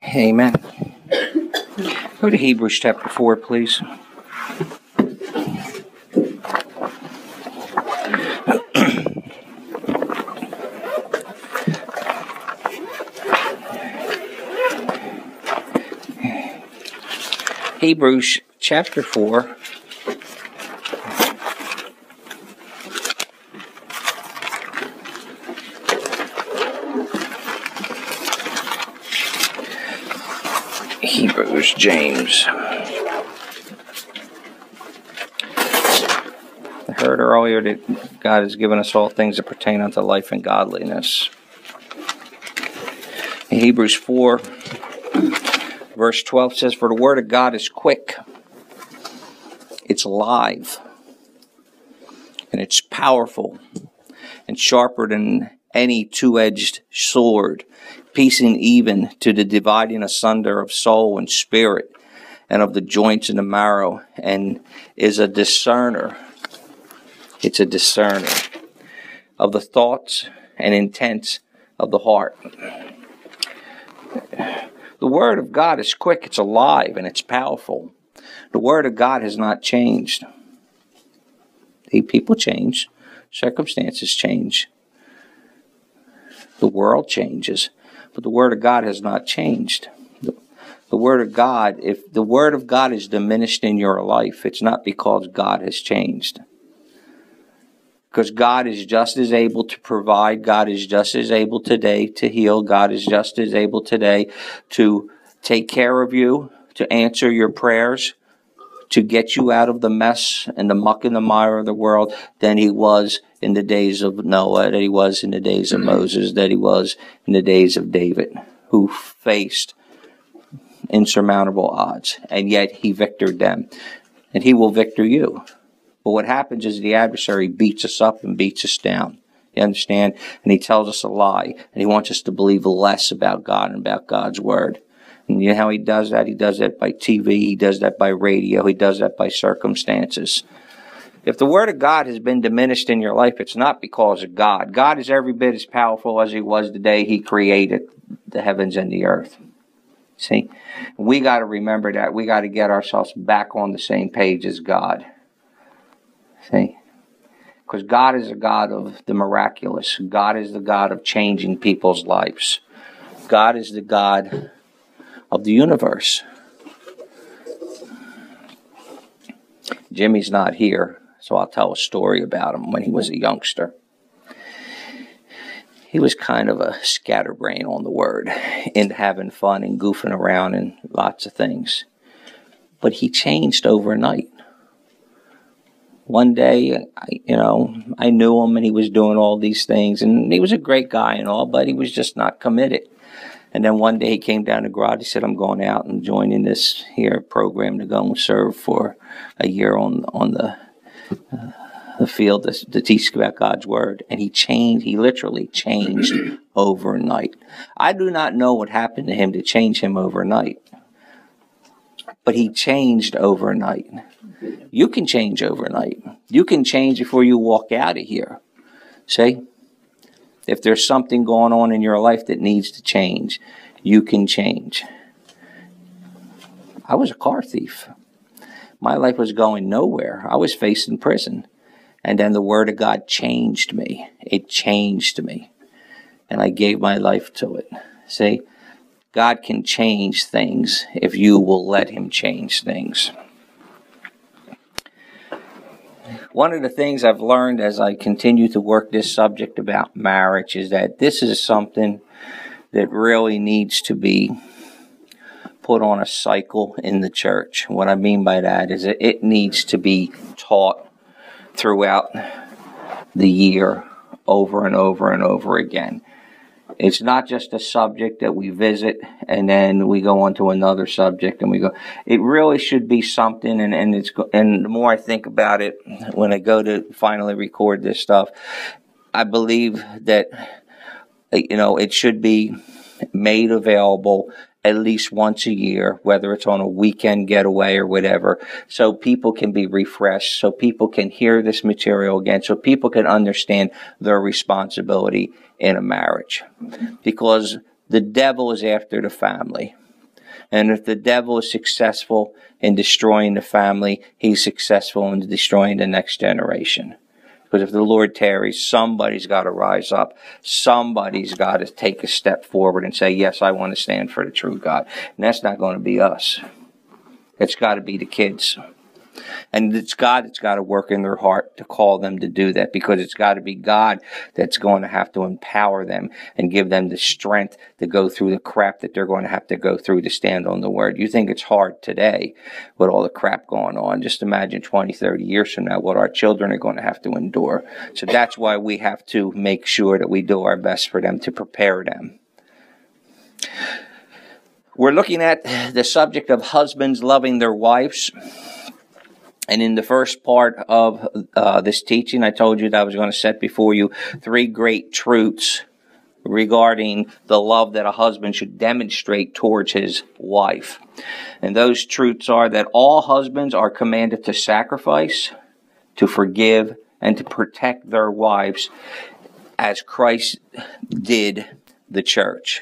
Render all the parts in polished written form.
Amen. Go to Hebrews chapter 4, please. Hebrews chapter 4. Hebrews, James. I heard earlier that God has given us all things that pertain unto life and godliness. In Hebrews 4, verse 12 says, "For the word of God is quick, it's alive, and it's powerful, and sharper than any two-edged sword, piercing even to the dividing asunder of soul and spirit, and of the joints and the marrow, and is a discerner." It's a discerner of the thoughts and intents of the heart. The Word of God is quick, it's alive, and it's powerful. The Word of God has not changed. People change. Circumstances change. The world changes. But the Word of God has not changed. The Word of God, if the Word of God is diminished in your life, it's not because God has changed. Because God is just as able to provide. God is just as able today to heal. God is just as able today to take care of you, to answer your prayers, to get you out of the mess and the muck and the mire of the world than He was in the days of Noah, that He was in the days of Moses, that He was in the days of David, who faced insurmountable odds, and yet He victored them. And He will victor you. But what happens is the adversary beats us up and beats us down. You understand? And he tells us a lie. And he wants us to believe less about God and about God's Word. And you know how he does that? He does that by TV. He does that by radio. He does that by circumstances. If the Word of God has been diminished in your life, it's not because of God. God is every bit as powerful as He was the day He created the heavens and the earth. See? We got to remember that. We got to get ourselves back on the same page as God. See? Because God is a God of the miraculous. God is the God of changing people's lives. God is the God of the universe. Jimmy's not here, so I'll tell a story about him when he was a youngster. He was kind of a scatterbrain on the Word, into having fun and goofing around and lots of things. But he changed overnight. One day, I knew him and he was doing all these things, and he was a great guy and all, but he was just not committed. And then one day he came down to garage. He said, "I'm going out and joining this here program to go and serve for a year on the field to teach about God's Word." And he changed. He literally changed overnight. I do not know what happened to him to change him overnight, but he changed overnight. You can change overnight. You can change before you walk out of here. See? If there's something going on in your life that needs to change, you can change. I was a car thief. My life was going nowhere. I was facing prison. And then the Word of God changed me. It changed me. And I gave my life to it. See? God can change things if you will let Him change things. One of the things I've learned as I continue to work this subject about marriage is that this is something that really needs to be put on a cycle in the church. What I mean by that is that it needs to be taught throughout the year over and over and over again. It's not just a subject that we visit and then we go on to another subject and we go. It really should be something, and the more I think about it, when I go to finally record this stuff, I believe that it should be made available at least once a year, whether it's on a weekend getaway or whatever, so people can be refreshed, so people can hear this material again, so people can understand their responsibility in a marriage. Because the devil is after the family. And if the devil is successful in destroying the family, he's successful in destroying the next generation. Because if the Lord tarries, somebody's got to rise up. Somebody's got to take a step forward and say, yes, I want to stand for the true God. And that's not going to be us. It's got to be the kids. And it's God that's got to work in their heart to call them to do that, because it's got to be God that's going to have to empower them and give them the strength to go through the crap that they're going to have to go through to stand on the Word. You think it's hard today with all the crap going on. Just imagine 20, 30 years from now what our children are going to have to endure. So that's why we have to make sure that we do our best for them, to prepare them. We're looking at the subject of husbands loving their wives. And in the first part of this teaching, I told you that I was going to set before you 3 great truths regarding the love that a husband should demonstrate towards his wife. And those truths are that all husbands are commanded to sacrifice, to forgive, and to protect their wives as Christ did the church.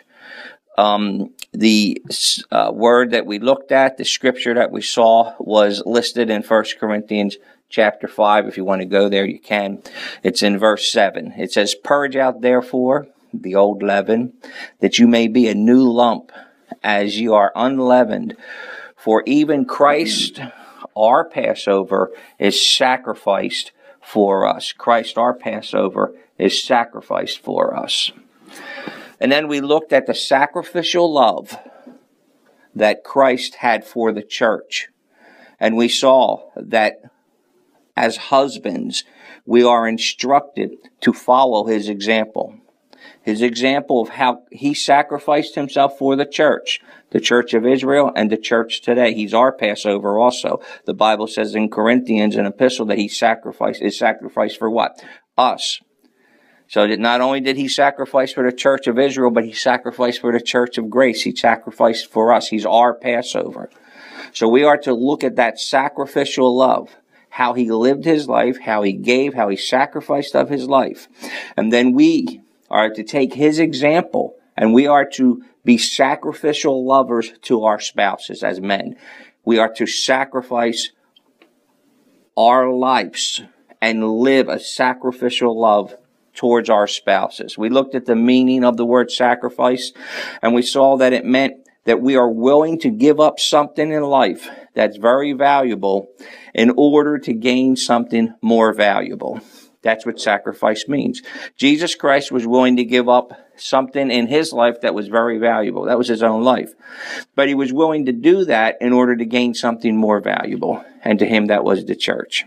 The word that we looked at, the scripture that we saw, was listed in 1 Corinthians chapter 5. If you want to go there, you can. It's in verse 7. It says, "Purge out therefore the old leaven, that you may be a new lump, as you are unleavened. For even Christ, our Passover, is sacrificed for us." Christ, our Passover, is sacrificed for us. And then we looked at the sacrificial love that Christ had for the church. And we saw that as husbands, we are instructed to follow his example. His example of how he sacrificed himself for the church of Israel and the church today. He's our Passover also. The Bible says in Corinthians, an epistle, that he is sacrificed for what? Us. So that not only did he sacrifice for the church of Israel, but he sacrificed for the church of grace. He sacrificed for us. He's our Passover. So we are to look at that sacrificial love, how he lived his life, how he gave, how he sacrificed of his life. And then we are to take his example, and we are to be sacrificial lovers to our spouses as men. We are to sacrifice our lives and live a sacrificial love towards our spouses. We looked at the meaning of the word sacrifice, and we saw that it meant that we are willing to give up something in life that's very valuable in order to gain something more valuable. That's what sacrifice means. Jesus Christ was willing to give up something in his life that was very valuable. That was his own life. But he was willing to do that in order to gain something more valuable. And to him, that was the church.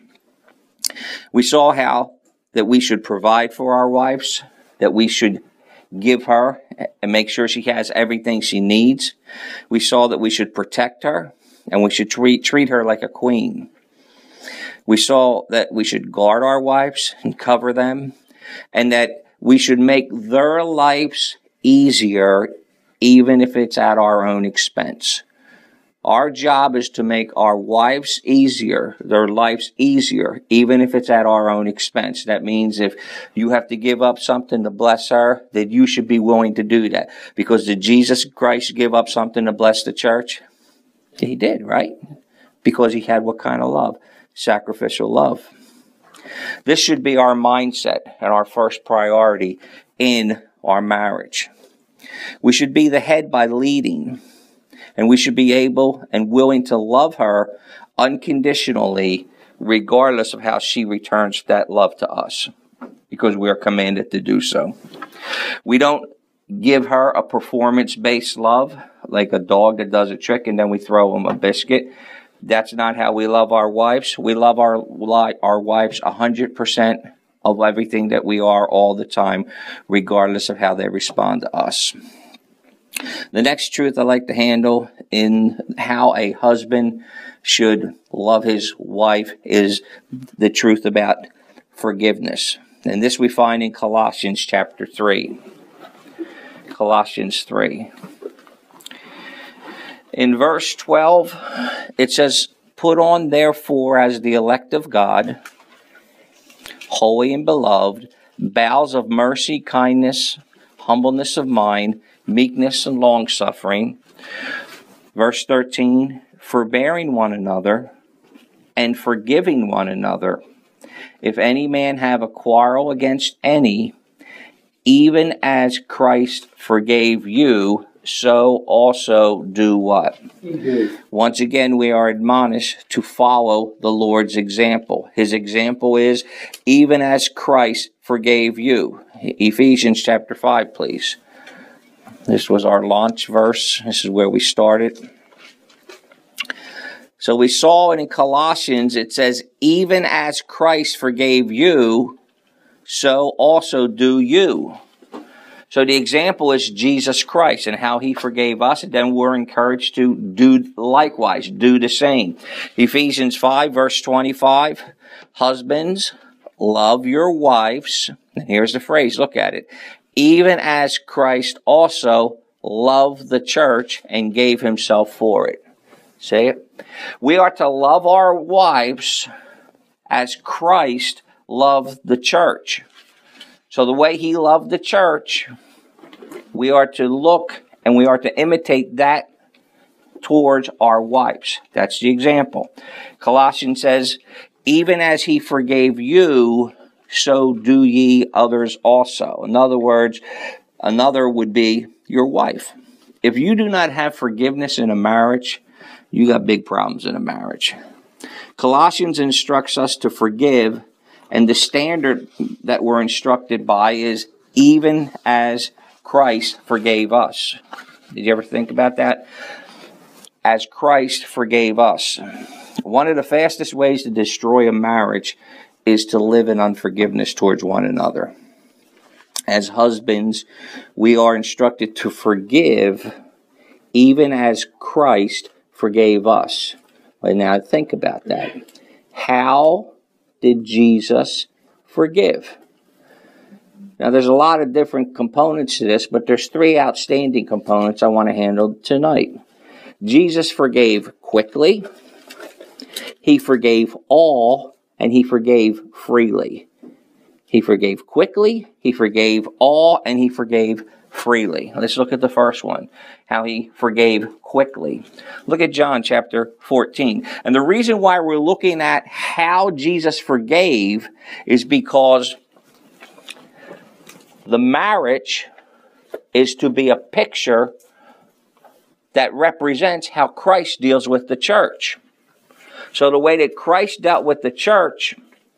We saw how that we should provide for our wives, that we should give her and make sure she has everything she needs. We saw that we should protect her, and we should treat her like a queen. We saw that we should guard our wives and cover them, and that we should make their lives easier, even if it's at our own expense. Our job is to make our wives easier, their lives easier, even if it's at our own expense. That means if you have to give up something to bless her, that you should be willing to do that. Because did Jesus Christ give up something to bless the church? He did, right? Because he had what kind of love? Sacrificial love. This should be our mindset and our first priority in our marriage. We should be the head by leading. And we should be able and willing to love her unconditionally, regardless of how she returns that love to us, because we are commanded to do so. We don't give her a performance-based love, like a dog that does a trick and then we throw him a biscuit. That's not how we love our wives. We love our wives 100% of everything that we are all the time, regardless of how they respond to us. The next truth I like to handle in how a husband should love his wife is the truth about forgiveness. And this we find in Colossians chapter 3. Colossians 3. In verse 12, it says, "Put on therefore as the elect of God, holy and beloved, bowels of mercy, kindness, humbleness of mind, meekness and long-suffering, Verse 13, forbearing one another and forgiving one another. If any man have a quarrel against any, even as Christ forgave you, so also do what? Once again, we are admonished to follow the Lord's example. His example is, even as Christ forgave you. Ephesians chapter 5, please. This was our launch verse. This is where we started. So we saw it in Colossians, it says, even as Christ forgave you, so also do you. So the example is Jesus Christ and how he forgave us, and then we're encouraged to do likewise, do the same. Ephesians 5, verse 25, husbands, love your wives. And here's the phrase, look at it. Even as Christ also loved the church and gave himself for it. Say it. We are to love our wives as Christ loved the church. So the way he loved the church, we are to look and we are to imitate that towards our wives. That's the example. Colossians says, even as he forgave you, so do ye others also. In other words, another would be your wife. If you do not have forgiveness in a marriage, you got big problems in a marriage. Colossians instructs us to forgive, and the standard that we're instructed by is even as Christ forgave us. Did you ever think about that? As Christ forgave us. One of the fastest ways to destroy a marriage is to live in unforgiveness towards one another. As husbands, we are instructed to forgive even as Christ forgave us. Well, now think about that. How did Jesus forgive? Now there's a lot of different components to this, but there's three outstanding components I want to handle tonight. Jesus forgave quickly, he forgave all, and he forgave freely. He forgave quickly, he forgave all, and he forgave freely. Let's look at the first one, how he forgave quickly. Look at John chapter 14. And the reason why we're looking at how Jesus forgave is because the marriage is to be a picture that represents how Christ deals with the church. So the way that Christ dealt with the church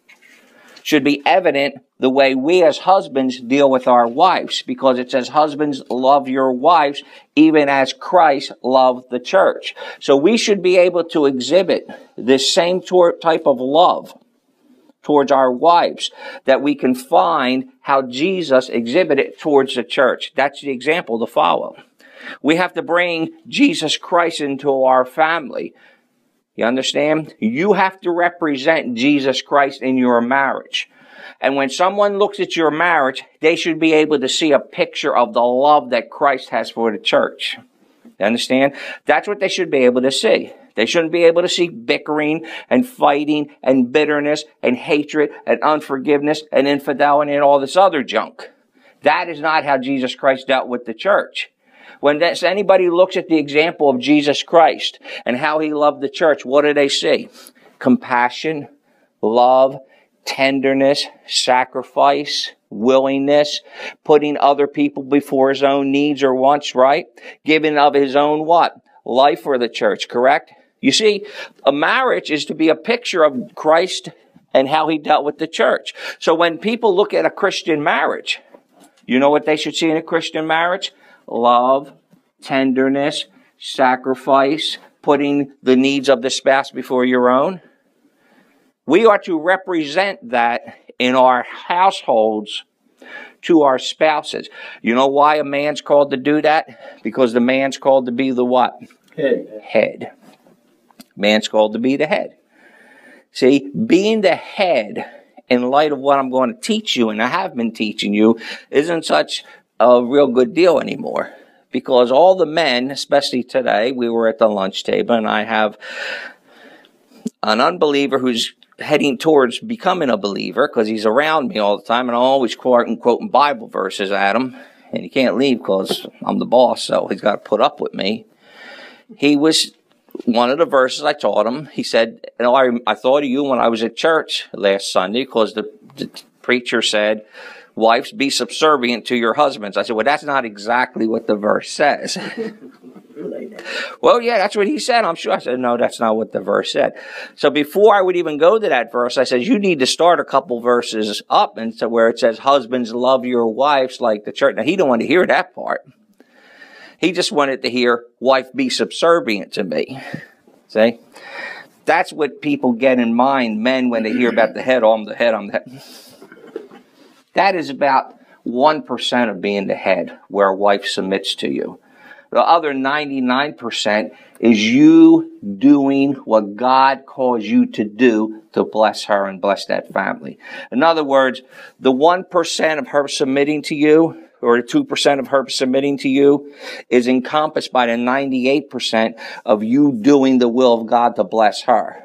should be evident the way we as husbands deal with our wives, because it says, husbands, love your wives even as Christ loved the church. So we should be able to exhibit this same type of love towards our wives that we can find how Jesus exhibited towards the church. That's the example to follow. We have to bring Jesus Christ into our family. You understand? You have to represent Jesus Christ in your marriage. And when someone looks at your marriage, they should be able to see a picture of the love that Christ has for the church. You understand? That's what they should be able to see. They shouldn't be able to see bickering and fighting and bitterness and hatred and unforgiveness and infidelity and all this other junk. That is not how Jesus Christ dealt with the church. When anybody looks at the example of Jesus Christ and how he loved the church, what do they see? Compassion, love, tenderness, sacrifice, willingness, putting other people before his own needs or wants, right? Giving of his own what? Life for the church, correct? You see, a marriage is to be a picture of Christ and how he dealt with the church. So when people look at a Christian marriage, you know what they should see in a Christian marriage? Love, tenderness, sacrifice, putting the needs of the spouse before your own. We are to represent that in our households to our spouses. You know why a man's called to do that? Because the man's called to be the what? Head. Man's called to be the head. See, being the head, in light of what I'm going to teach you, and I have been teaching you, isn't such a real good deal anymore. Because all the men, especially today, we were at the lunch table, and I have an unbeliever who's heading towards becoming a believer because he's around me all the time, and I'm always quoting Bible verses at him, and he can't leave because I'm the boss, so he's got to put up with me. he was, one of the verses I taught him, he said, I thought of you when I was at church last Sunday because the preacher said, wives, be subservient to your husbands. I said, well, that's not exactly what the verse says. Well, yeah, that's what he said, I'm sure. I said, no, that's not what the verse said. So before I would even go to that verse, I said, you need to start a couple verses up and so where it says, husbands, love your wives like the church. Now, he didn't want to hear that part. He just wanted to hear, wife, be subservient to me. See? That's what people get in mind, men, when they hear about the head. Oh, I'm the head, I'm the head. That is about 1% of being the head, where a wife submits to you. The other 99% is you doing what God calls you to do to bless her and bless that family. In other words, the 1% of her submitting to you, or the 2% of her submitting to you, is encompassed by the 98% of you doing the will of God to bless her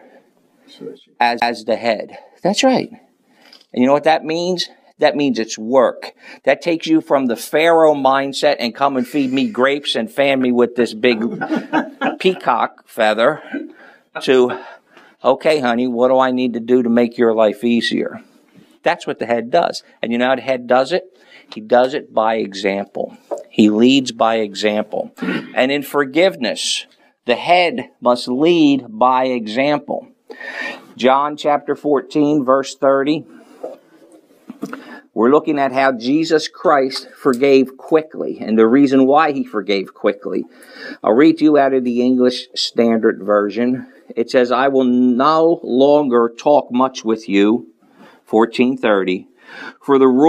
as the head. That's right. And you know what that means? That means it's work. That takes you from the Pharaoh mindset and come and feed me grapes and fan me with this big peacock feather to, okay, honey, what do I need to do to make your life easier? That's what the head does. And you know how the head does it? He does it by example. He leads by example. And in forgiveness, the head must lead by example. John chapter 14, verse 30. We're looking at how Jesus Christ forgave quickly and the reason why he forgave quickly. I'll read to you out of the English Standard Version. It says, I will no longer talk much with you, 14:30, for the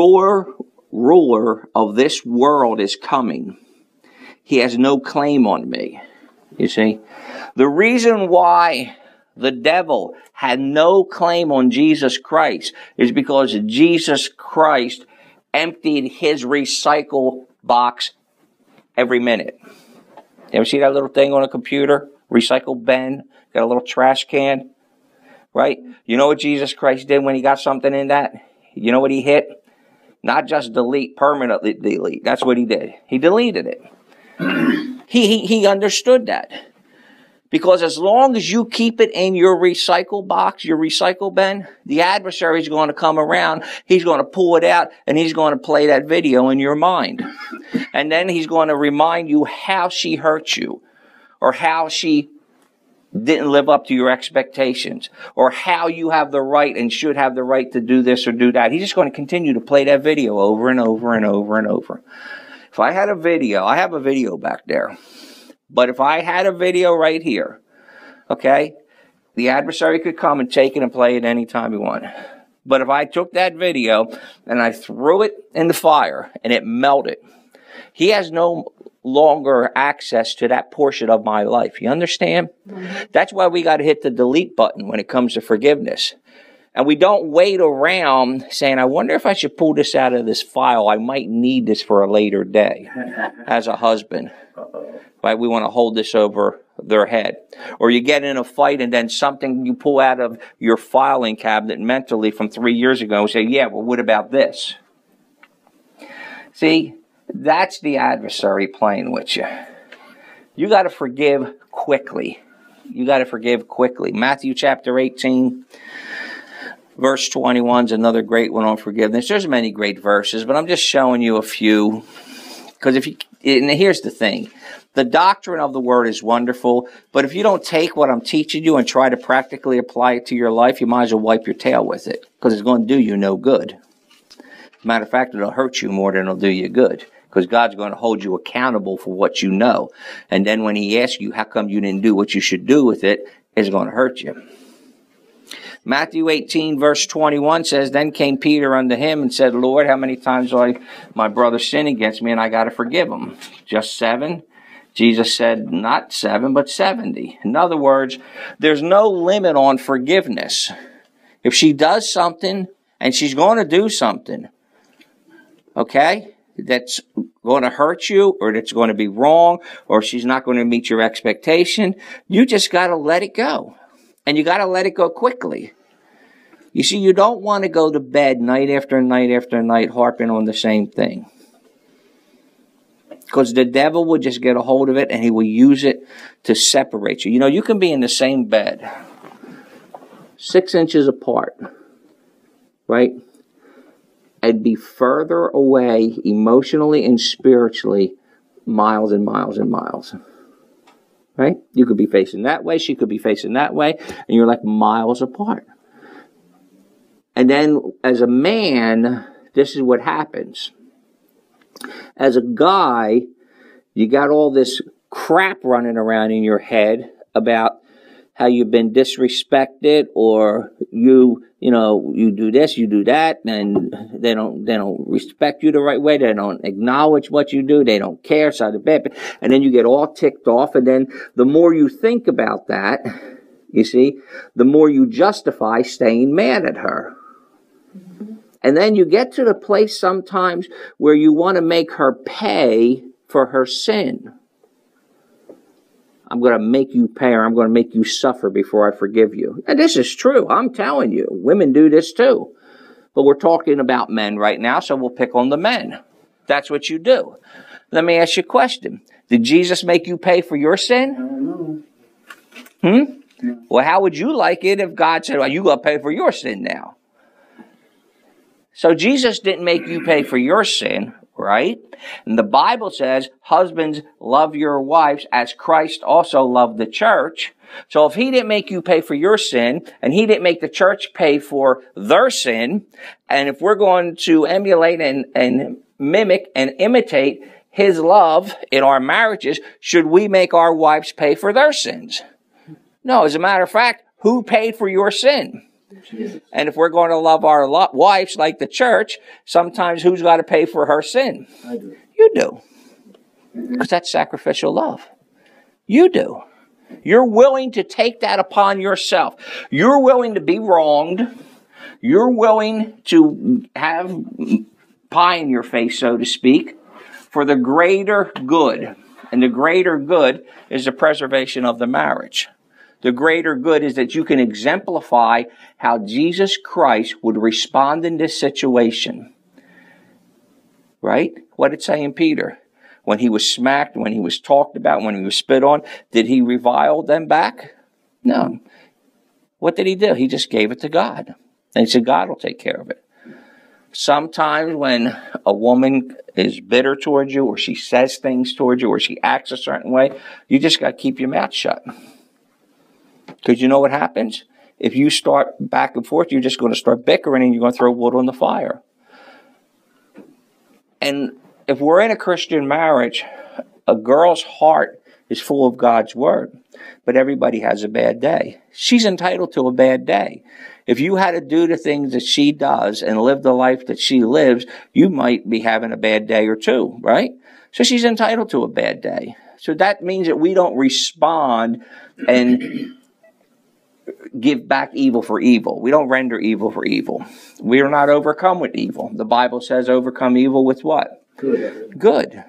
ruler of this world is coming. He has no claim on me. You see? The reason why the devil had no claim on Jesus Christ is because Jesus Christ emptied his recycle box every minute. You ever see that little thing on a computer? Recycle bin, got a little trash can, right? You know what Jesus Christ did when he got something in that? You know what he hit? Not just delete, permanently delete. That's what he did. He deleted it. He understood that. Because as long as you keep it in your recycle box, your recycle bin, the adversary is going to come around, he's going to pull it out, and he's going to play that video in your mind. And then he's going to remind you how she hurt you, or how she didn't live up to your expectations, or how you have the right and should have the right to do this or do that. He's just going to continue to play that video over and over and over and over. If I had a video, I have a video back there. But if I had a video right here, okay, the adversary could come and take it and play it anytime he wanted. But if I took that video and I threw it in the fire and it melted, he has no longer access to that portion of my life. You understand? Mm-hmm. That's why we got to hit the delete button when it comes to forgiveness. And we don't wait around saying, I wonder if I should pull this out of this file. I might need this for a later day as a husband. Right? We want to hold this over their head. Or you get in a fight and then something you pull out of your filing cabinet mentally from 3 years ago and say, yeah, well, what about this? See, that's the adversary playing with you. You got to forgive quickly. You got to forgive quickly. Matthew chapter 18. Verse 21 is another great one on forgiveness. There's many great verses, but I'm just showing you a few. Because and here's the thing. The doctrine of the word is wonderful, but if you don't take what I'm teaching you and try to practically apply it to your life, you might as well wipe your tail with it. Because it's going to do you no good. Matter of fact, it'll hurt you more than it'll do you good. Because God's going to hold you accountable for what you know. And then when he asks you, how come you didn't do what you should do with it, it's going to hurt you. Matthew 18, verse 21 says, Then came Peter unto him and said, Lord, how many times do my brother sin against me and I got to forgive him? Just 7? Jesus said, not 7, but 70. In other words, there's no limit on forgiveness. If she does something, and she's going to do something, okay, that's going to hurt you, or that's going to be wrong, or she's not going to meet your expectation, you just got to let it go. And you got to let it go quickly. You see, you don't want to go to bed night after night after night harping on the same thing. Because the devil will just get a hold of it and he will use it to separate you. You know, you can be in the same bed, 6 inches apart, right? And be further away emotionally and spiritually, miles and miles and miles. Right? You could be facing that way, she could be facing that way, and you're like miles apart. And then as a man, this is what happens. As a guy, you got all this crap running around in your head about how you've been disrespected, or you do this, you do that, and they don't respect you the right way. They don't acknowledge what you do. They don't care. So the bad, and then you get all ticked off. And then the more you think about that, you see, the more you justify staying mad at her. And then you get to the place sometimes where you want to make her pay for her sin. I'm going to make you pay, or I'm going to make you suffer before I forgive you. And this is true. I'm telling you. Women do this too. But we're talking about men right now, so we'll pick on the men. That's what you do. Let me ask you a question. Did Jesus make you pay for your sin? No. Well, how would you like it if God said, well, you got to pay for your sin now? So Jesus didn't make you pay for your sin, right? And the Bible says, husbands, love your wives as Christ also loved the church. So if he didn't make you pay for your sin, and he didn't make the church pay for their sin, and if we're going to emulate and mimic and imitate his love in our marriages, should we make our wives pay for their sins? No, as a matter of fact, who paid for your sin? Jesus. And if we're going to love our wives like the church, sometimes who's got to pay for her sin? I do. You do. Because that's sacrificial love. You do. You're willing to take that upon yourself. You're willing to be wronged. You're willing to have pie in your face, so to speak, for the greater good. And the greater good is the preservation of the marriage. The greater good is that you can exemplify how Jesus Christ would respond in this situation. Right? What did it say in Peter? When he was smacked, when he was talked about, when he was spit on, did he revile them back? No. What did he do? He just gave it to God. And he said, God will take care of it. Sometimes when a woman is bitter towards you, or she says things towards you, or she acts a certain way, you just got to keep your mouth shut. Because you know what happens? If you start back and forth, you're just going to start bickering and you're going to throw wood on the fire. And if we're in a Christian marriage, a girl's heart is full of God's word. But everybody has a bad day. She's entitled to a bad day. If you had to do the things that she does and live the life that she lives, you might be having a bad day or two, right? So she's entitled to a bad day. So that means that we don't respond and give back evil for evil. We don't render evil for evil. We are not overcome with evil. The Bible says overcome evil with what? Good. Good.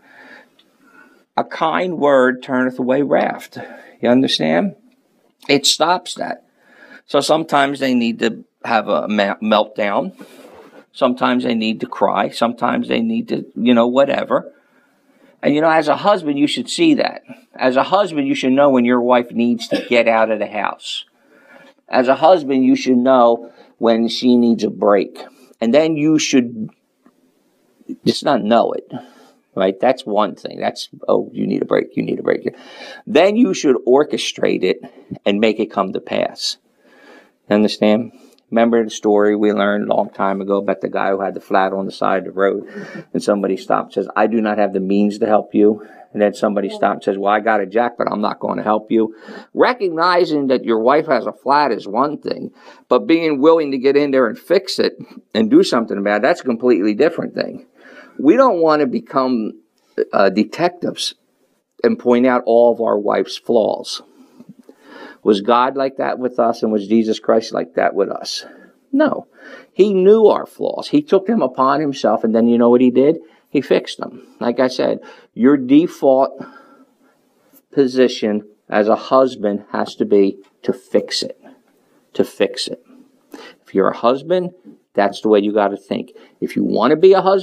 A kind word turneth away wrath. You understand? It stops that. So sometimes they need to have a meltdown. Sometimes they need to cry. Sometimes they need to, whatever. And as a husband, you should see that. As a husband, you should know when your wife needs to get out of the house. As a husband, you should know when she needs a break. And then you should just not know it. Right? That's one thing. That's, you need a break. You need a break. Then you should orchestrate it and make it come to pass. You understand? Remember the story we learned a long time ago about the guy who had the flat on the side of the road, and somebody stopped and says, I do not have the means to help you. And then somebody stopped and says, well, I got a jack, but I'm not going to help you. Recognizing that your wife has a flat is one thing, but being willing to get in there and fix it and do something about it, that's a completely different thing. We don't want to become detectives and point out all of our wife's flaws. Was God like that with us, and was Jesus Christ like that with us? No. He knew our flaws. He took them upon himself, and then you know what he did? He fixed them. Like I said, your default position as a husband has to be to fix it. To fix it. If you're a husband, that's the way you got to think. If you want to be a husband,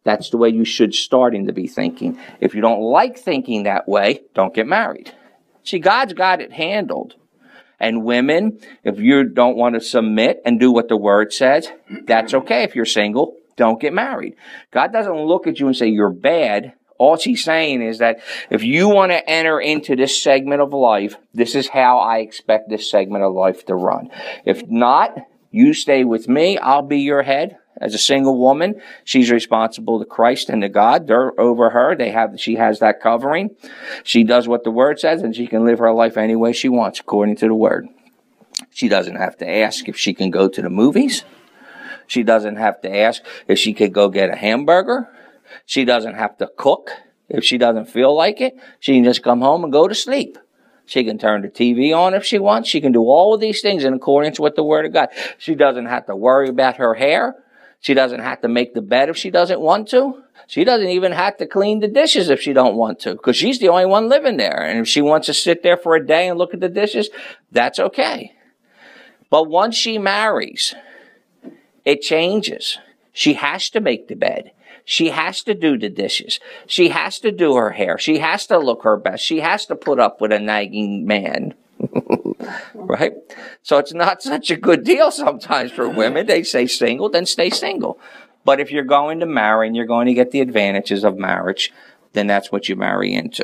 That's the way you should starting to be thinking. If you don't like thinking that way, don't get married. See, God's got it handled. And women, if you don't want to submit and do what the word says, that's okay. If you're single, don't get married. God doesn't look at you and say you're bad. All he's saying is that if you want to enter into this segment of life, this is how I expect this segment of life to run. If not, you stay with me. I'll be your head. As a single woman, she's responsible to Christ and to God. They're over her. She has that covering. She does what the word says, and she can live her life any way she wants, according to the word. She doesn't have to ask if she can go to the movies. She doesn't have to ask if she could go get a hamburger. She doesn't have to cook if she doesn't feel like it. She can just come home and go to sleep. She can turn the TV on if she wants. She can do all of these things in accordance with the word of God. She doesn't have to worry about her hair. She doesn't have to make the bed if she doesn't want to. She doesn't even have to clean the dishes if she don't want to, because she's the only one living there. And if she wants to sit there for a day and look at the dishes, that's okay. But once she marries, it changes. She has to make the bed. She has to do the dishes. She has to do her hair. She has to look her best. She has to put up with a nagging man. Right? So it's not such a good deal sometimes for women. They say single, then stay single. But if you're going to marry and you're going to get the advantages of marriage, then that's what you marry into.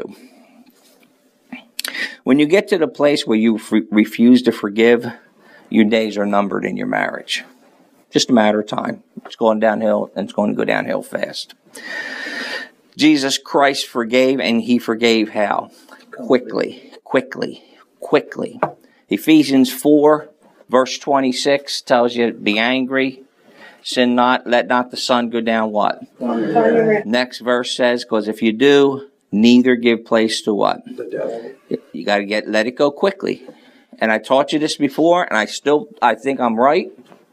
When you get to the place where you refuse to forgive, your days are numbered in your marriage. Just a matter of time. It's going downhill, and it's going to go downhill fast. Jesus Christ forgave, and he forgave how? Quickly. Ephesians 4, verse 26 tells you, be angry, sin not, let not the sun go down what? Next verse says, because if you do, neither give place to what? The devil. You got to let it go quickly. And I taught you this before, and I think I'm right.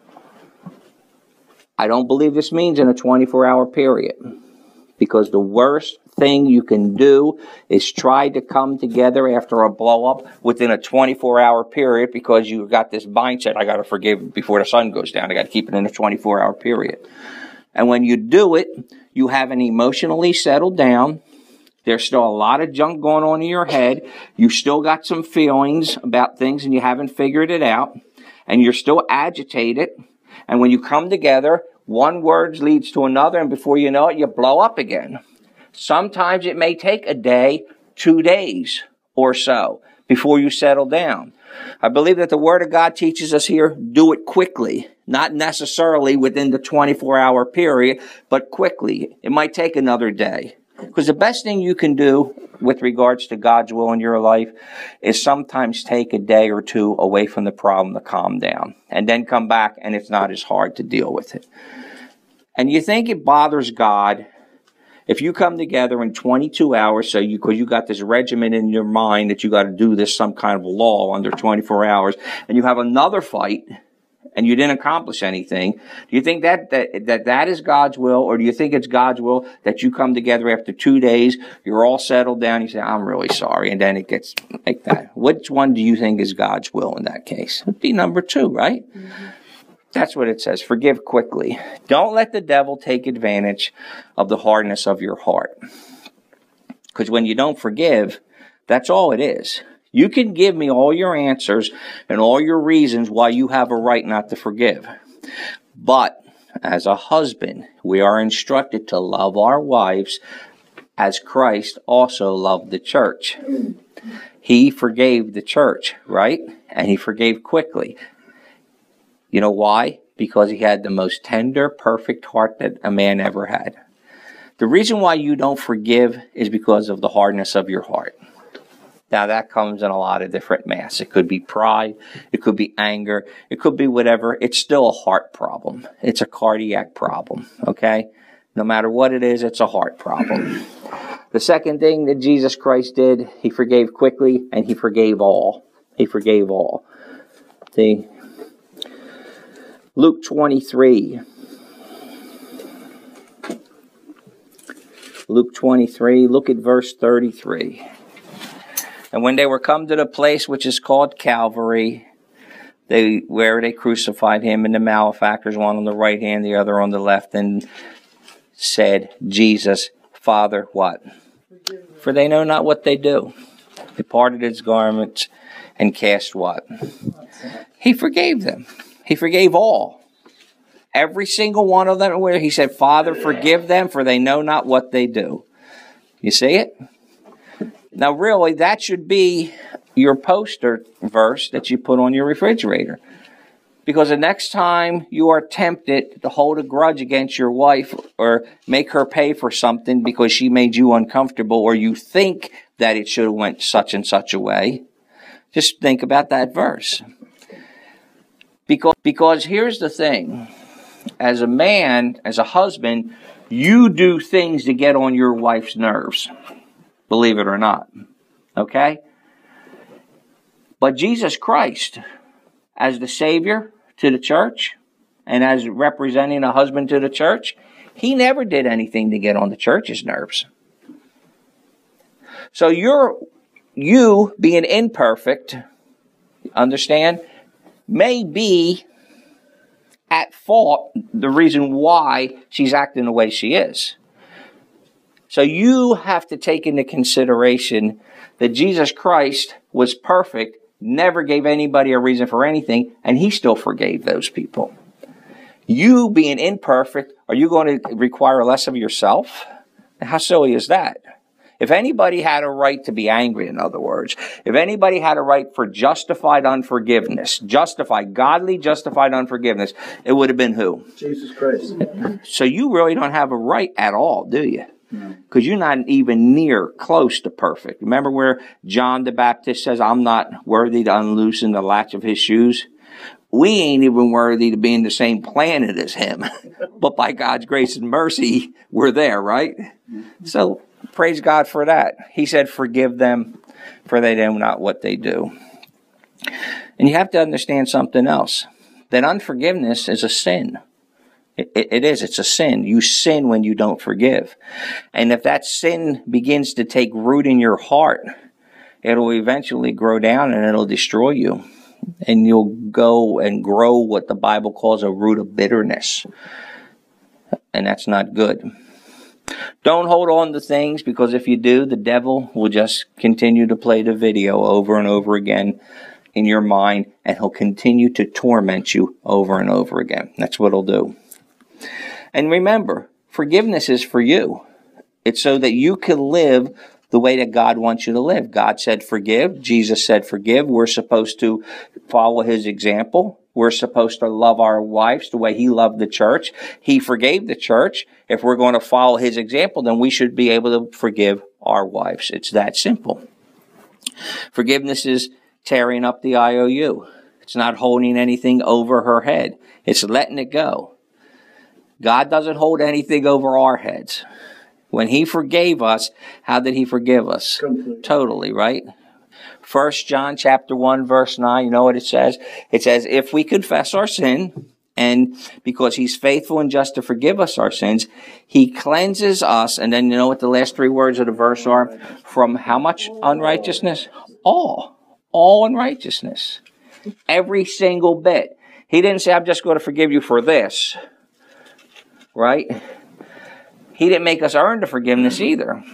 I don't believe this means in a 24-hour period, because the worst thing you can do is try to come together after a blow-up within a 24-hour period, because you've got this mindset, I got to forgive before the sun goes down. I got to keep it in a 24-hour period. And when you do it, you haven't emotionally settled down. There's still a lot of junk going on in your head. You still got some feelings about things and you haven't figured it out. And you're still agitated. And when you come together, one word leads to another, and before you know it, you blow up again. Sometimes it may take a day, 2 days or so before you settle down. I believe that the Word of God teaches us here, do it quickly. Not necessarily within the 24-hour period, but quickly. It might take another day. Because the best thing you can do with regards to God's will in your life is sometimes take a day or two away from the problem to calm down. And then come back and it's not as hard to deal with it. And you think it bothers God if you come together in 22 hours, because you got this regimen in your mind that you got to do this some kind of law under 24 hours, and you have another fight, and you didn't accomplish anything, do you think that is God's will, or do you think it's God's will that you come together after 2 days, you're all settled down, you say, I'm really sorry, and then it gets like that? Which one do you think is God's will in that case? It would be number 2, right? Mm-hmm. That's what it says. Forgive quickly. Don't let the devil take advantage of the hardness of your heart. Because when you don't forgive, that's all it is. You can give me all your answers and all your reasons why you have a right not to forgive. But as a husband, we are instructed to love our wives as Christ also loved the church. He forgave the church, right? And he forgave quickly. You know why? Because he had the most tender, perfect heart that a man ever had. The reason why you don't forgive is because of the hardness of your heart. Now, that comes in a lot of different masks. It could be pride. It could be anger. It could be whatever. It's still a heart problem. It's a cardiac problem, okay? No matter what it is, it's a heart problem. The second thing that Jesus Christ did, he forgave quickly, and he forgave all. He forgave all. See? Luke 23. Luke 23, look at verse 33. And when they were come to the place which is called Calvary, where they crucified him and the malefactors, one on the right hand, the other on the left, and said Jesus, Father, what? For they know not what they do. He parted his garments and cast what? He forgave them. He forgave all. Every single one of them, where he said, Father, forgive them, for they know not what they do. You see it? Now, really, that should be your poster verse that you put on your refrigerator. Because the next time you are tempted to hold a grudge against your wife or make her pay for something because she made you uncomfortable, or you think that it should have went such and such a way, just think about that verse. Because here's the thing. As a man, as a husband, you do things to get on your wife's nerves. Believe it or not. Okay? But Jesus Christ, as the Savior to the church, and as representing a husband to the church, he never did anything to get on the church's nerves. So you being imperfect, understand, may be at fault the reason why she's acting the way she is. So you have to take into consideration that Jesus Christ was perfect, never gave anybody a reason for anything, and he still forgave those people. You being imperfect, are you going to require less of yourself? How silly is that? If anybody had a right to be angry, in other words, if anybody had a right for justified unforgiveness, godly justified unforgiveness, it would have been who? Jesus Christ. So you really don't have a right at all, do you? Because you're not even near close to perfect. Remember where John the Baptist says, I'm not worthy to unloosen the latch of his shoes? We ain't even worthy to be in the same planet as him. But by God's grace and mercy, we're there, right? So praise God for that. He said, forgive them, for they know not what they do. And you have to understand something else. That unforgiveness is a sin. It is. It's a sin. You sin when you don't forgive. And if that sin begins to take root in your heart, it'll eventually grow down and it'll destroy you. And you'll go and grow what the Bible calls a root of bitterness. And that's not good. Don't hold on to things, because if you do, the devil will just continue to play the video over and over again in your mind, and he'll continue to torment you over and over again. That's what he'll do. And remember, forgiveness is for you. It's so that you can live the way that God wants you to live. God said forgive. Jesus said forgive. We're supposed to follow his example. We're supposed to love our wives the way he loved the church. He forgave the church. If we're going to follow his example, then we should be able to forgive our wives. It's that simple. Forgiveness is tearing up the IOU. It's not holding anything over her head. It's letting it go. God doesn't hold anything over our heads. When he forgave us, how did he forgive us? Completely. Totally, right? 1 John chapter 1, verse 9, you know what it says? It says, if we confess our sin, and because he's faithful and just to forgive us our sins, he cleanses us, and then you know what the last three words of the verse are? From how much unrighteousness? All unrighteousness. Every single bit. He didn't say, I'm just going to forgive you for this. Right? He didn't make us earn the forgiveness either.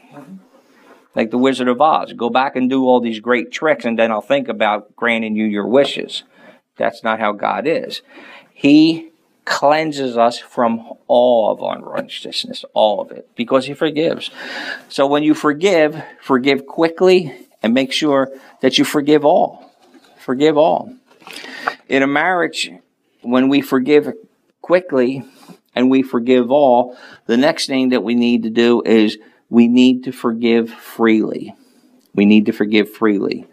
Like the Wizard of Oz. Go back and do all these great tricks, and then I'll think about granting you your wishes. That's not how God is. He cleanses us from all of unrighteousness, all of it, because he forgives. So when you forgive quickly, and make sure that you forgive all. Forgive all. In a marriage, when we forgive quickly and we forgive all, the next thing that we need to do is we need to forgive freely. We need to forgive freely.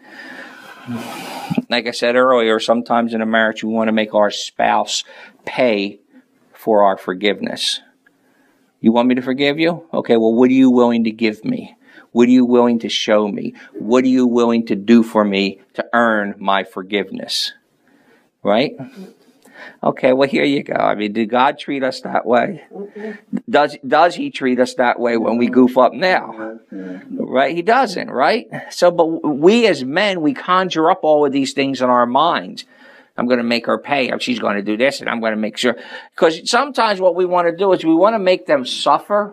Like I said earlier, sometimes in a marriage we want to make our spouse pay for our forgiveness. You want me to forgive you? Okay, well, what are you willing to give me? What are you willing to show me? What are you willing to do for me to earn my forgiveness? Right? Okay, well, here you go. I mean, did God treat us that way? Does he treat us that way when we goof up now? Right? He doesn't, right? So, but we as men, we conjure up all of these things in our minds. I'm going to make her pay. She's going to do this, and I'm going to make sure. Because sometimes what we want to do is we want to make them suffer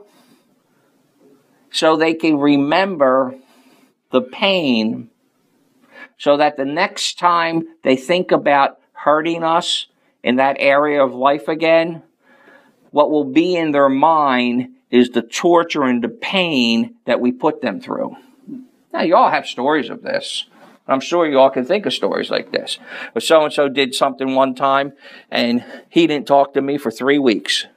so they can remember the pain, so that the next time they think about hurting us in that area of life again, what will be in their mind is the torture and the pain that we put them through. Now, you all have stories of this. I'm sure you all can think of stories like this. Or so-and-so did something one time, and he didn't talk to me for 3 weeks.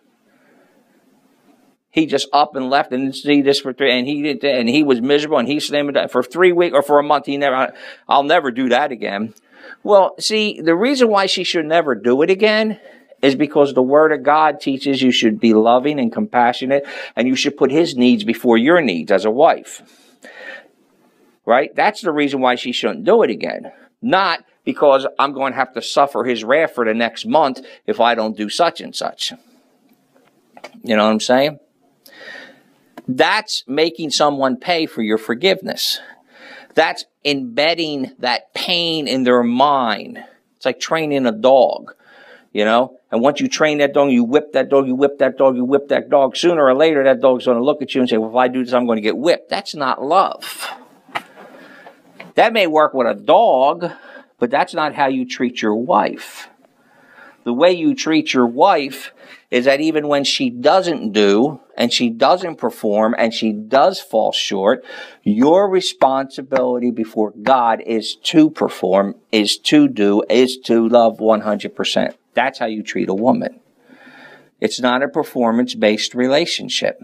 He just up and left and didn't see this for 3, and he was miserable, and he slammed it for 3 weeks or for a month. I'll never do that again. Well, see, the reason why she should never do it again is because the Word of God teaches you should be loving and compassionate, and you should put His needs before your needs as a wife. Right? That's the reason why she shouldn't do it again. Not because I'm going to have to suffer His wrath for the next month if I don't do such and such. You know what I'm saying? That's making someone pay for your forgiveness. That's embedding that pain in their mind. It's like training a dog, you know? And once you train that dog, you whip that dog, you whip that dog, you whip that dog. Sooner or later, that dog's going to look at you and say, well, if I do this, I'm going to get whipped. That's not love. That may work with a dog, but that's not how you treat your wife. The way you treat your wife is that even when she doesn't do, and she doesn't perform, and she does fall short, your responsibility before God is to perform, is to do, is to love 100%. That's how you treat a woman. It's not a performance-based relationship.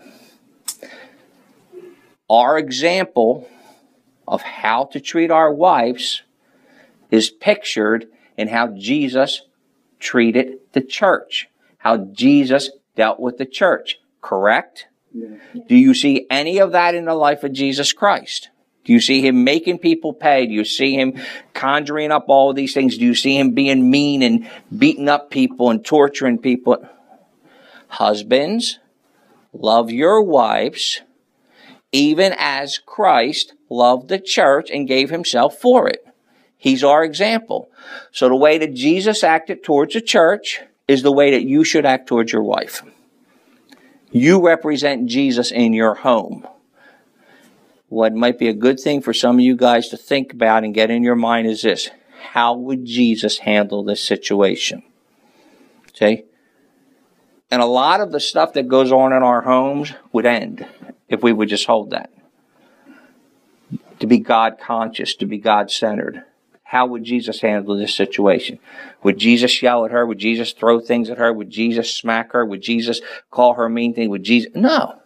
Our example of how to treat our wives is pictured in how Jesus treated the church, how Jesus dealt with the church, correct? Yeah. Do you see any of that in the life of Jesus Christ? Do you see Him making people pay? Do you see Him conjuring up all of these things? Do you see Him being mean and beating up people and torturing people? Husbands, love your wives, even as Christ loved the church and gave Himself for it. He's our example. So the way that Jesus acted towards the church is the way that you should act towards your wife. You represent Jesus in your home. What might be a good thing for some of you guys to think about and get in your mind is this: how would Jesus handle this situation? Okay? And a lot of the stuff that goes on in our homes would end if we would just hold that. To be God conscious, to be God centered. How would Jesus handle this situation? Would Jesus yell at her? Would Jesus throw things at her? Would Jesus smack her? Would Jesus call her a mean thing? Would Jesus? No.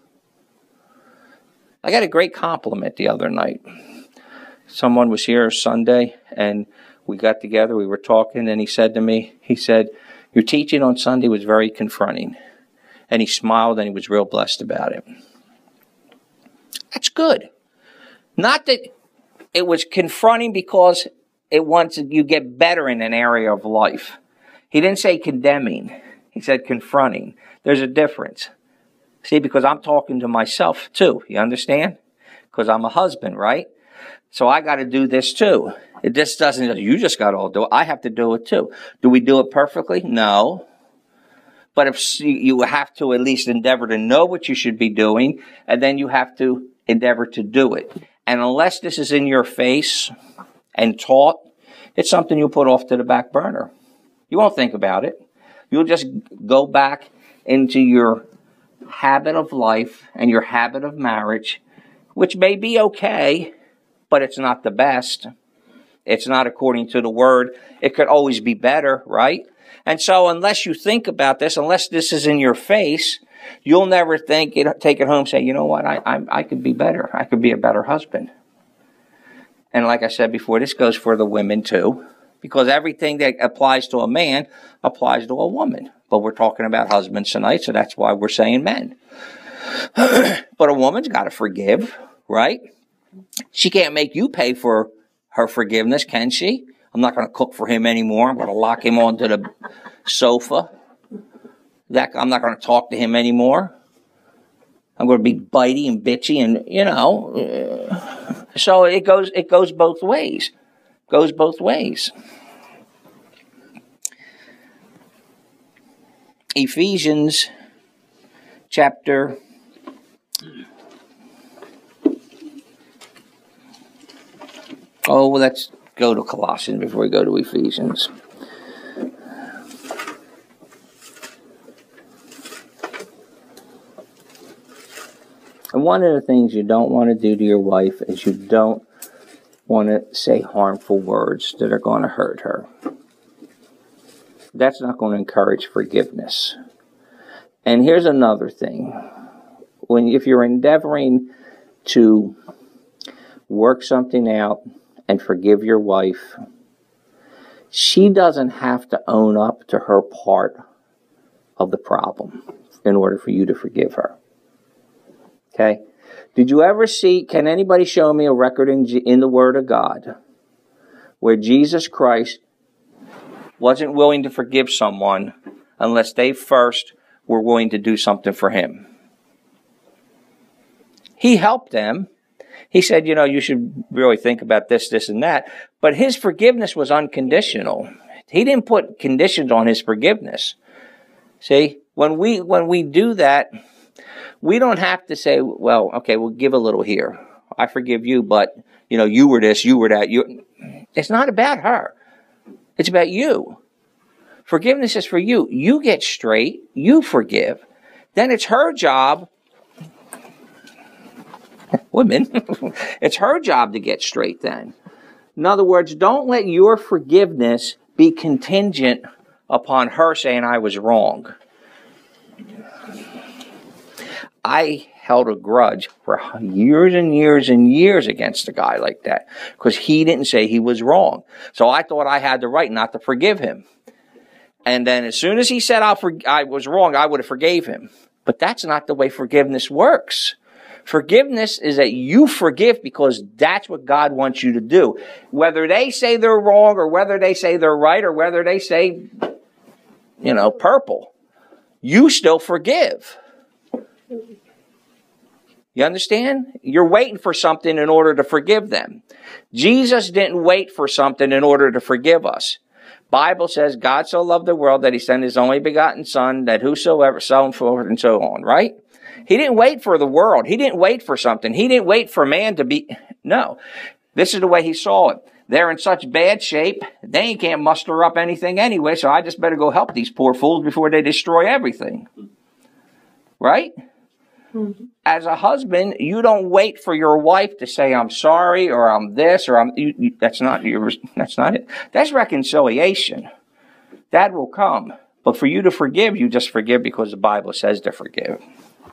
I got a great compliment the other night. Someone was here Sunday, and we got together, we were talking, and he said to me, your teaching on Sunday was very confronting. And he smiled, and he was real blessed about it. That's good. Not that it was confronting because it wants you get better in an area of life. He didn't say condemning. He said confronting. There's a difference. See, because I'm talking to myself too. You understand? Because I'm a husband, right? So I got to do this too. This doesn't, you just got to all do it. I have to do it too. Do we do it perfectly? No. But if you have to at least endeavor to know what you should be doing, and then you have to endeavor to do it. And unless this is in your face and taught, it's something you'll put off to the back burner. You won't think about it. You'll just go back into your habit of life and your habit of marriage, which may be okay, but it's not the best. It's not according to the Word. It could always be better, right? And so unless you think about this, unless this is in your face, you'll never take it home and say, you know what, I could be better. I could be a better husband. And like I said before, this goes for the women too, because everything that applies to a man applies to a woman. But we're talking about husbands tonight, so that's why we're saying men. But a woman's got to forgive, right? She can't make you pay for her forgiveness, can she? I'm not going to cook for him anymore. I'm going to lock him onto the sofa. I'm not going to talk to him anymore. I'm going to be bitey and bitchy, and so it goes both ways. Goes both ways. Ephesians chapter 4. Let's go to Colossians before we go to Ephesians. And one of the things you don't want to do to your wife is you don't want to say harmful words that are going to hurt her. That's not going to encourage forgiveness. And here's another thing. If you're endeavoring to work something out and forgive your wife, she doesn't have to own up to her part of the problem in order for you to forgive her. Okay? Did you ever see, can anybody show me a record in the Word of God where Jesus Christ wasn't willing to forgive someone unless they first were willing to do something for him? He helped them. He said, you should really think about this, this, and that. But his forgiveness was unconditional. He didn't put conditions on his forgiveness. See, when we do that, we don't have to say, well, okay, we'll give a little here. I forgive you, but, you were this, you were that. It's not about her. It's about you. Forgiveness is for you. You get straight. You forgive. Then it's her job. Women, it's her job to get straight then. In other words, don't let your forgiveness be contingent upon her saying I was wrong. I held a grudge for years and years and years against a guy like that because he didn't say he was wrong. So I thought I had the right not to forgive him. And then as soon as he said I was wrong, I would have forgave him. But that's not the way forgiveness works. Forgiveness is that you forgive because that's what God wants you to do. Whether they say they're wrong or whether they say they're right or whether they say, purple, you still forgive. You understand? You're waiting for something in order to forgive them. Jesus didn't wait for something in order to forgive us. Bible says God so loved the world that he sent his only begotten son that whosoever, so and forth and so on, right? He didn't wait for the world. He didn't wait for something. He didn't wait for man to be, no. This is the way he saw it. They're in such bad shape, they can't muster up anything anyway, so I just better go help these poor fools before they destroy everything. Right? Mm-hmm. As a husband, you don't wait for your wife to say, I'm sorry, or I'm this, or that's not it. That's reconciliation. That will come. But for you to forgive, you just forgive because the Bible says to forgive.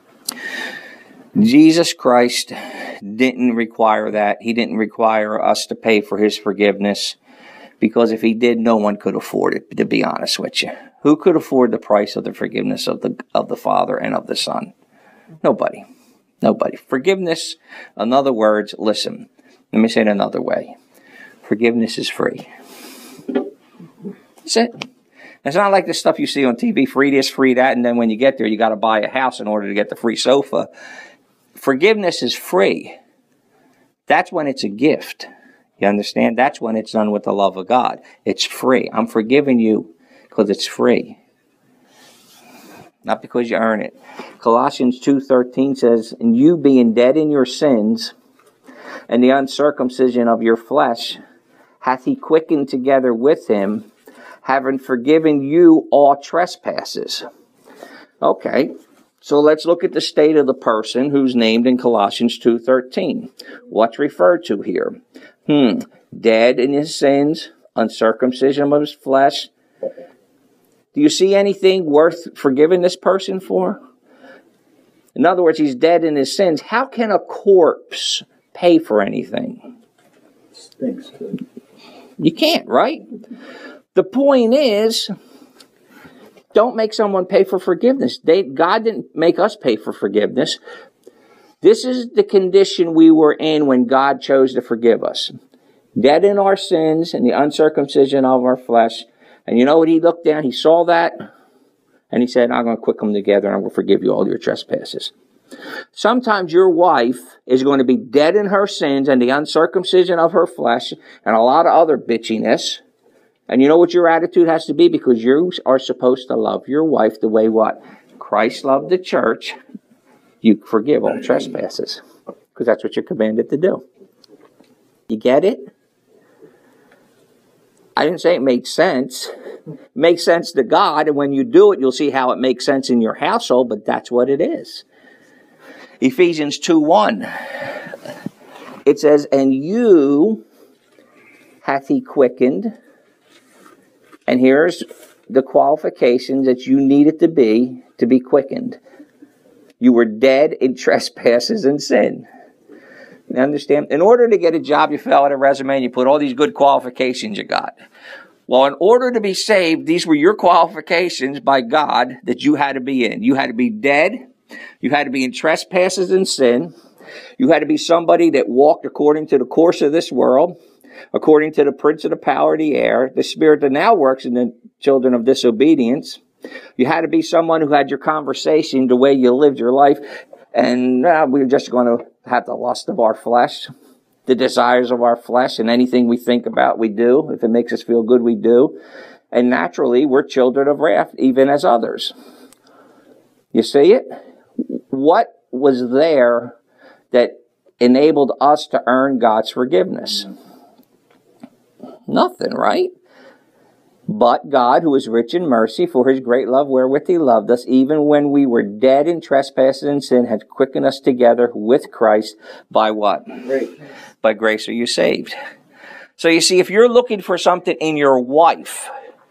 Jesus Christ didn't require that. He didn't require us to pay for his forgiveness because if he did, no one could afford it, to be honest with you. Who could afford the price of the forgiveness of the Father and of the Son? Nobody. Forgiveness, in other words, listen, let me say it another way. Forgiveness is free. That's it. It's not like the stuff you see on TV, free this, free that, and then when you get there, you got to buy a house in order to get the free sofa. Forgiveness is free. That's when it's a gift. You understand? That's when it's done with the love of God. It's free. I'm forgiving you because it's free. Not because you earn it. Colossians 2:13 says, and you being dead in your sins and the uncircumcision of your flesh, hath he quickened together with him, having forgiven you all trespasses. Okay, so let's look at the state of the person who's named in Colossians 2:13. What's referred to here? Dead in his sins, uncircumcision of his flesh. Do you see anything worth forgiving this person for? In other words, he's dead in his sins. How can a corpse pay for anything? Stinks. You can't, right? The point is, don't make someone pay for forgiveness. God didn't make us pay for forgiveness. This is the condition we were in when God chose to forgive us. Dead in our sins and the uncircumcision of our flesh. And you know what? He looked down, he saw that, and he said, I'm going to quick them together and I'm going to forgive you all your trespasses. Sometimes your wife is going to be dead in her sins and the uncircumcision of her flesh and a lot of other bitchiness. And you know what your attitude has to be? Because you are supposed to love your wife the way what? Christ loved the church. You forgive all trespasses. Because that's what you're commanded to do. You get it? I didn't say it made sense. It makes sense to God, and when you do it, you'll see how it makes sense in your household, but that's what it is. Ephesians 2:1. It says, and you hath he quickened. And here's the qualifications that you needed to be quickened. You were dead in trespasses and sin. You understand? In order to get a job, you fill out a resume and you put all these good qualifications you got. Well, in order to be saved, these were your qualifications by God that you had to be in. You had to be dead. You had to be in trespasses and sin. You had to be somebody that walked according to the course of this world, according to the prince of the power of the air, the spirit that now works in the children of disobedience. You had to be someone who had your conversation, the way you lived your life, and we're just going to have the lust of our flesh, the desires of our flesh, and anything we think about, we do. If it makes us feel good, we do. And naturally, we're children of wrath, even as others. You see it? What was there that enabled us to earn God's forgiveness? Nothing, right? But God, who is rich in mercy, for his great love wherewith he loved us, even when we were dead in trespasses and sin, had quickened us together with Christ by what? Grace. By grace are you saved. So you see, if you're looking for something in your wife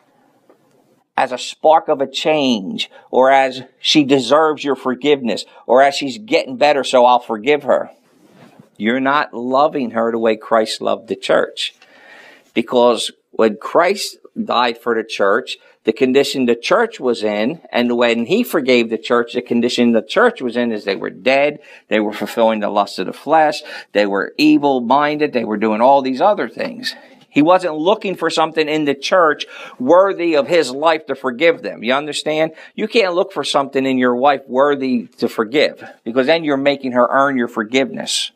as a spark of a change, or as she deserves your forgiveness, or as she's getting better so I'll forgive her, you're not loving her the way Christ loved the church. Because when Christ died for the church, the condition the church was in, and when he forgave the church, the condition the church was in is they were dead, they were fulfilling the lust of the flesh, they were evil-minded, they were doing all these other things. He wasn't looking for something in the church worthy of his life to forgive them. You understand? You can't look for something in your wife worthy to forgive, because then you're making her earn your forgiveness.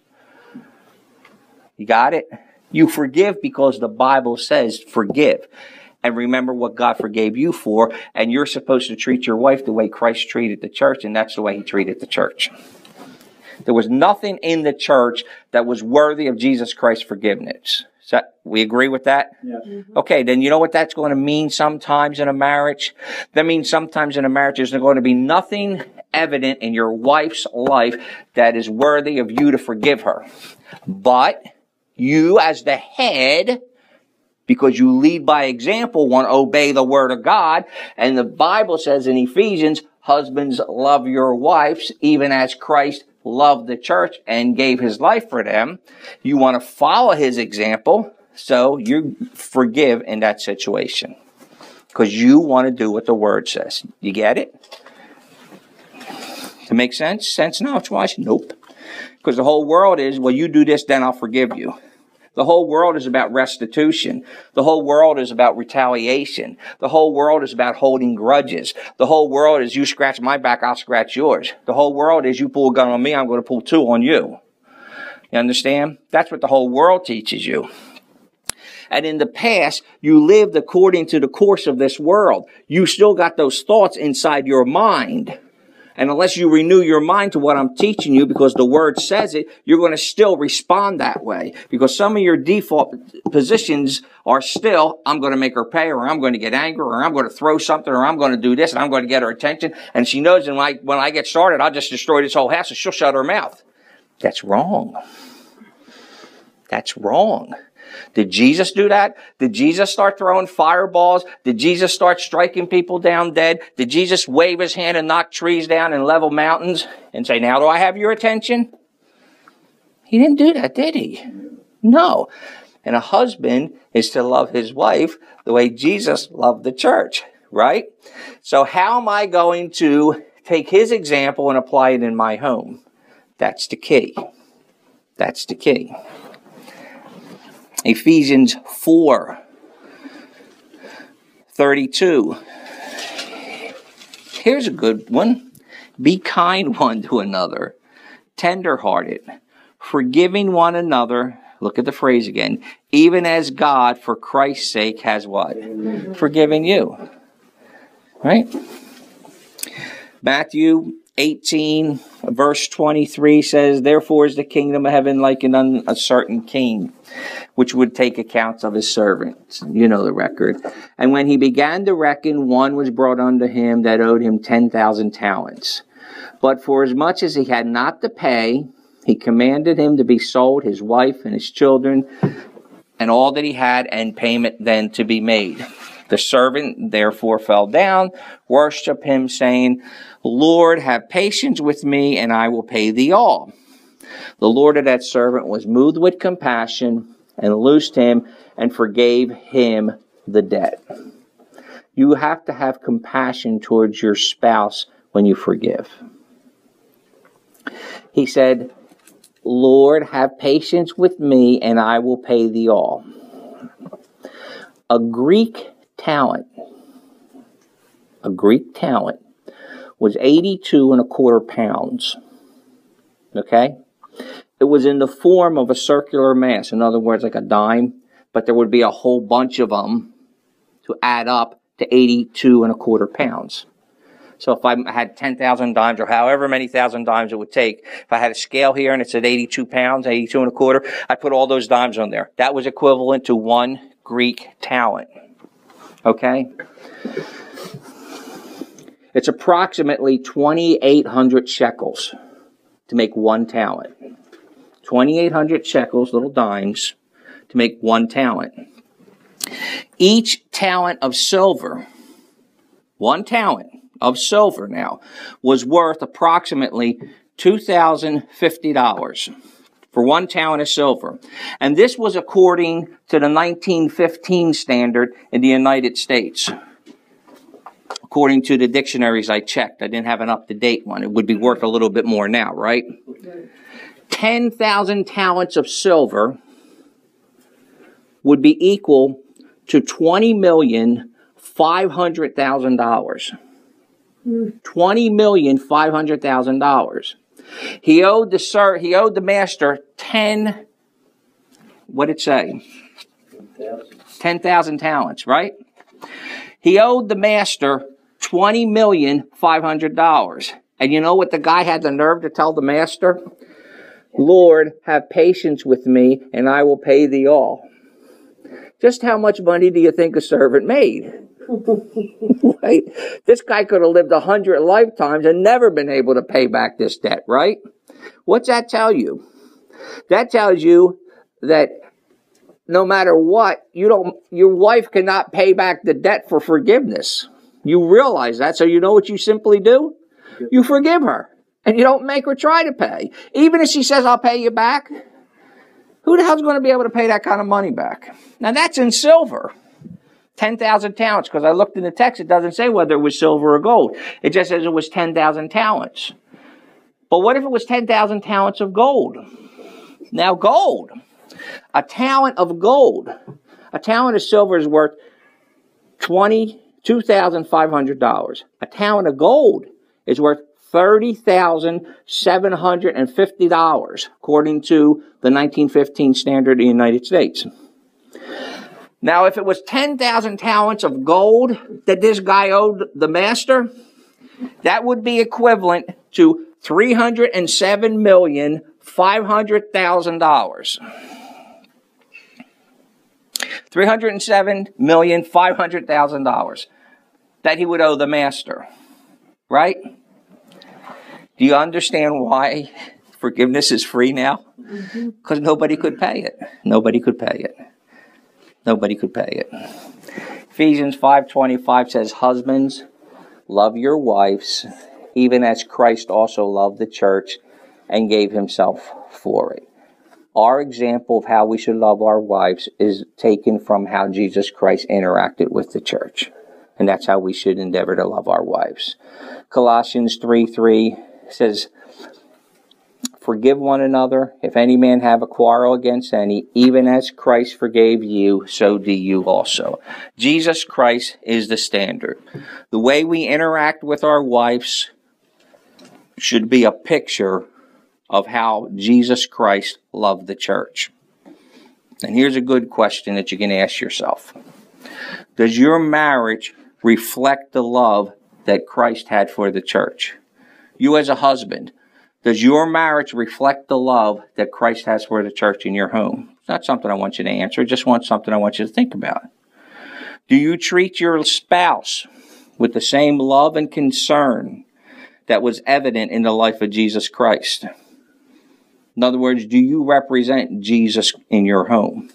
You got it? You forgive because the Bible says forgive. And remember what God forgave you for, and you're supposed to treat your wife the way Christ treated the church, and that's the way he treated the church. There was nothing in the church that was worthy of Jesus Christ's forgiveness. So we agree with that? Yes. Okay, then you know what that's going to mean sometimes in a marriage? That means sometimes in a marriage there's going to be nothing evident in your wife's life that is worthy of you to forgive her. But you as the head, because you lead by example, want to obey the word of God. And the Bible says in Ephesians, husbands, love your wives, even as Christ loved the church and gave his life for them. You want to follow his example, so you forgive in that situation. Because you want to do what the word says. You get it? To make sense? Sense knowledge-wise? Nope. Because the whole world is, well, you do this, then I'll forgive you. The whole world is about restitution. The whole world is about retaliation. The whole world is about holding grudges. The whole world is you scratch my back, I'll scratch yours. The whole world is you pull a gun on me, I'm going to pull two on you. You understand? That's what the whole world teaches you. And in the past, you lived according to the course of this world. You still got those thoughts inside your mind. And unless you renew your mind to what I'm teaching you, because the word says it, you're going to still respond that way. Because some of your default positions are still, I'm going to make her pay, or I'm going to get angry, or I'm going to throw something, or I'm going to do this, and I'm going to get her attention. And she knows that when I get started, I'll just destroy this whole house, and she'll shut her mouth. That's wrong. That's wrong. Did Jesus do that? Did Jesus start throwing fireballs? Did Jesus start striking people down dead? Did Jesus wave his hand and knock trees down and level mountains and say, now do I have your attention? He didn't do that, did he? No. And a husband is to love his wife the way Jesus loved the church, right? So how am I going to take his example and apply it in my home? That's the key. That's the key. Ephesians 4:32. Here's a good one. Be kind one to another, tender-hearted, forgiving one another look at the phrase again, even as God, for Christ's sake, has what? Forgiven you. Right? Matthew 18, verse 23 says, therefore is the kingdom of heaven likened unto a certain king, which would take accounts of his servants. You know the record. And when he began to reckon, one was brought unto him that owed him 10,000 talents. But for as much as he had not to pay, he commanded him to be sold, his wife and his children, and all that he had, and payment then to be made. The servant therefore fell down, worshipped him, saying, Lord, have patience with me, and I will pay thee all. The Lord of that servant was moved with compassion, and loosed him, and forgave him the debt. You have to have compassion towards your spouse when you forgive. He said, Lord, have patience with me, and I will pay thee all. A Greek talent was 82.25 pounds. Okay? It was in the form of a circular mass. In other words, like a dime, but there would be a whole bunch of them to add up to 82.25 pounds. So if I had 10,000 dimes, or however many thousand dimes it would take, if I had a scale here and it said 82 pounds, 82.25, I'd put all those dimes on there. That was equivalent to one Greek talent. Okay? It's approximately 2,800 shekels to make one talent. 2,800 shekels, little dimes, to make one talent. Each talent of silver, one talent of silver now, was worth approximately $2,050 for one talent of silver. And this was according to the 1915 standard in the United States. According to the dictionaries I checked, I didn't have an up-to-date one. It would be worth a little bit more now, right? 10,000 talents of silver would be equal to $20,500,000. $20,500,000. He owed the master 10. What did it say? 10,000 talents, right? He owed the master $20,500,000. And you know what the guy had the nerve to tell the master? Lord, have patience with me, and I will pay thee all. Just how much money do you think a servant made? Right? This guy could have lived 100 lifetimes and never been able to pay back this debt, right? What's that tell you? That tells you that no matter what, your wife cannot pay back the debt for forgiveness. You realize that, so you know what you simply do? You forgive her, and you don't make her try to pay. Even if she says, I'll pay you back, who the hell's going to be able to pay that kind of money back? Now that's in silver. 10,000 talents, because I looked in the text, it doesn't say whether it was silver or gold. It just says it was 10,000 talents. But what if it was 10,000 talents of gold? Now gold, a talent of gold, a talent of silver is worth $2,500. A talent of gold is worth $30,750, according to the 1915 standard in the United States. Now, if it was 10,000 talents of gold that this guy owed the master, that would be equivalent to $307,500,000. $307,500,000 that he would owe the master. Right? Do you understand why forgiveness is free now? Because nobody could pay it. Nobody could pay it. Nobody could pay it. Ephesians 5:25 says, husbands, love your wives, even as Christ also loved the church and gave himself for it. Our example of how we should love our wives is taken from how Jesus Christ interacted with the church. And that's how we should endeavor to love our wives. Colossians 3:3 says, forgive one another, if any man have a quarrel against any, even as Christ forgave you, so do you also. Jesus Christ is the standard. The way we interact with our wives should be a picture of how Jesus Christ loved the church. And here's a good question that you can ask yourself. Does your marriage reflect the love that Christ had for the church? You as a husband, does your marriage reflect the love that Christ has for the church in your home? It's not something I want you to answer. I just want something I want you to think about. Do you treat your spouse with the same love and concern that was evident in the life of Jesus Christ? In other words, do you represent Jesus in your home?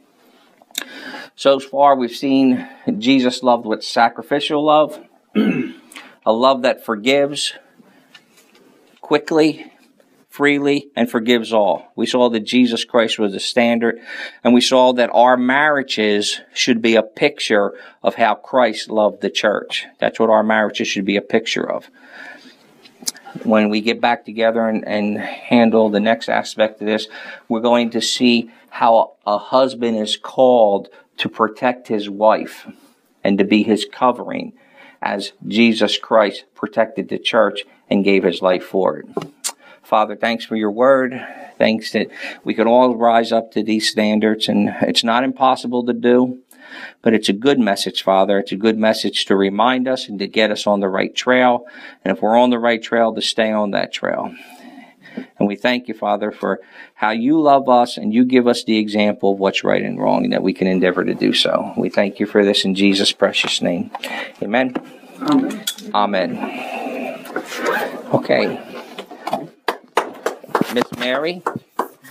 So far, we've seen Jesus loved with sacrificial love, a love that forgives quickly, freely, and forgives all. We saw that Jesus Christ was the standard, and we saw that our marriages should be a picture of how Christ loved the church. That's what our marriages should be a picture of. When we get back together and handle the next aspect of this, we're going to see how a husband is called to protect his wife and to be his covering as Jesus Christ protected the church and gave his life for it. Father, thanks for your word. Thanks that we can all rise up to these standards, and it's not impossible to do, but it's a good message, Father. It's a good message to remind us and to get us on the right trail. And if we're on the right trail, to stay on that trail. And we thank you, Father, for how you love us and you give us the example of what's right and wrong, and that we can endeavor to do so. We thank you for this in Jesus' precious name. Amen. Amen. Amen. Okay. Miss Mary.